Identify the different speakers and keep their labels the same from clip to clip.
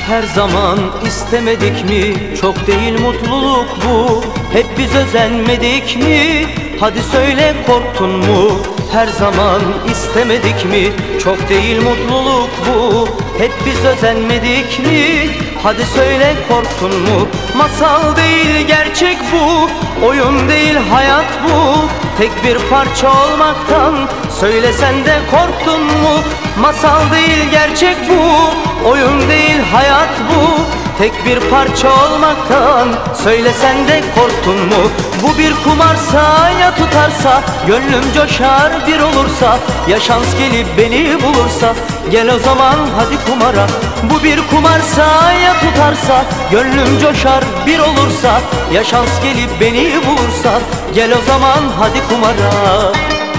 Speaker 1: Her zaman istemedik mi? Çok değil mutluluk bu. Hep biz özenmedik mi? Hadi söyle, korktun mu? Her zaman istemedik mi? Çok değil mutluluk bu. Hep biz özenmedik mi? Hadi söyle, korktun mu? Masal değil gerçek bu. Oyun değil hayat bu. Tek bir parça olmaktan söylesen de korktun mu? Masal değil gerçek bu. Oyun değil hayat bu. Tek bir parça olmaktan söylesen de korktun mu? Bu bir kumarsa ya tutarsa, gönlüm coşar bir olursa, ya şans gelip beni bulursa, gel o zaman hadi kumara. Bu bir kumarsa ya tutarsa, gönlüm coşar bir olursa, ya şans gelip beni bulursa, gel o zaman hadi kumara.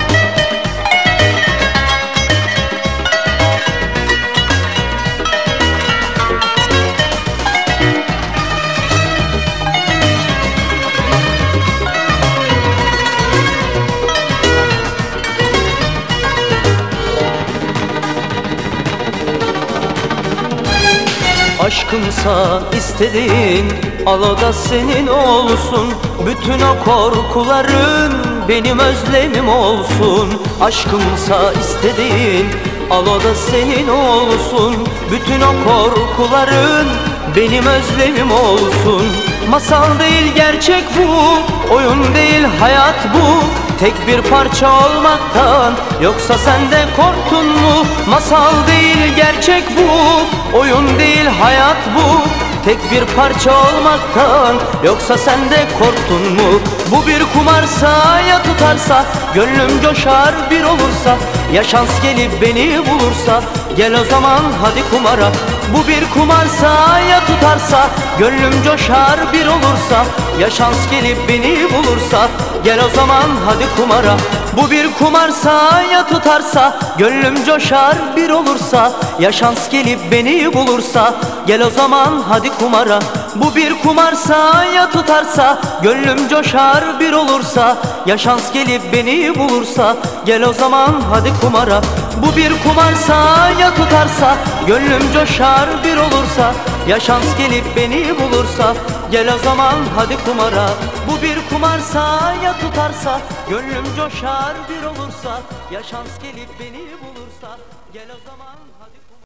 Speaker 1: Aşkımsa istediğin, al o da senin olsun. Bütün o korkuların benim özlemim olsun. Aşkımsa istediğin, al o da senin olsun. Bütün o korkuların benim özlemim olsun. Masal değil gerçek bu, oyun değil hayat bu. Tek bir parça olmaktan, yoksa sen de korktun mu? Masal değil gerçek bu, oyun değil hayat bu. Tek bir parça olmaktan, yoksa sen de korktun mu? Bu bir kumarsa ya tutarsa, gönlüm coşar bir olursa, ya şans gelip beni bulursa, gel o zaman hadi kumara. Bu bir kumarsa ya tutarsa, gönlüm coşar bir olursa, ya şans gelip beni bulursa, gel o zaman hadi kumara. Bu bir kumarsa ya tutarsa, gönlüm coşar bir olursa, ya şans gelip beni bulursa, gel o zaman hadi kumara. Bu bir kumarsa ya tutarsa, gönlüm coşar bir olursa, ya şans gelip beni bulursa, gel o zaman hadi kumara. Bu bir kumarsa ya tutarsa, gönlüm coşar bir olursa, ya şans gelip beni bulursa, gel o zaman hadi kumara. Bu bir kumarsa ya tutarsa, gönlüm coşar bir olursa, ya şans gelip beni bulursa, gel o zaman hadi kumara.